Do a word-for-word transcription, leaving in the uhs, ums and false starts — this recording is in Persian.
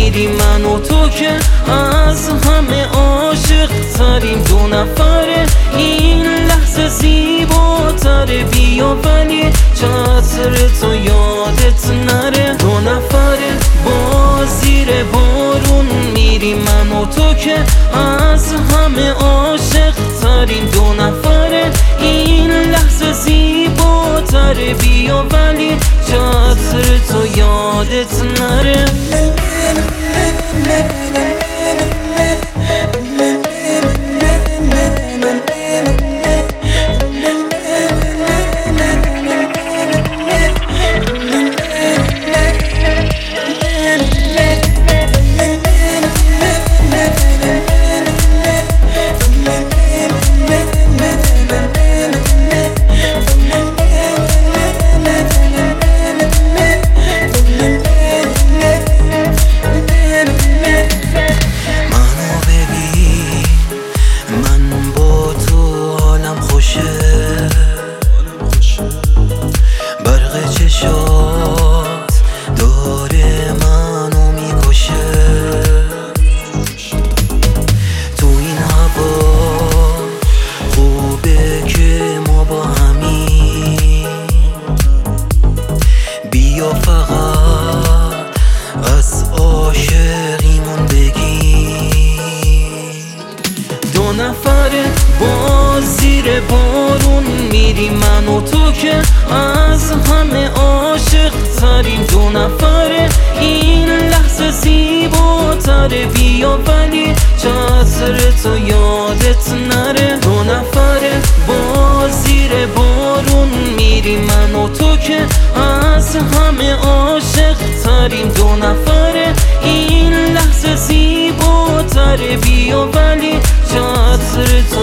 میری من و تو که از همه عاشق تریم دو نفره این لحظه زیباتره بیا ولی چتر تو یادت نره دو نفره با زیر بارون میری من و تو که از همه عاشق تریم دو نفره این لحظه زیباتره بیا ولی چتر تو یادت نره برق چشات داره منو میکشه تو این هوا خوبه که ما با همین بیا فقط از عاشقیمون بگی دو نفره با زیر بارون میری من و تو که از همه عاشق تریم دو نفره این لحظه زیباتره بیا ولی چتر تو یادت نره دو نفره با زیر بارون میری من و تو که از همه عاشق تریم دو نفره این لحظه زیباتره بیا ولی چتر تو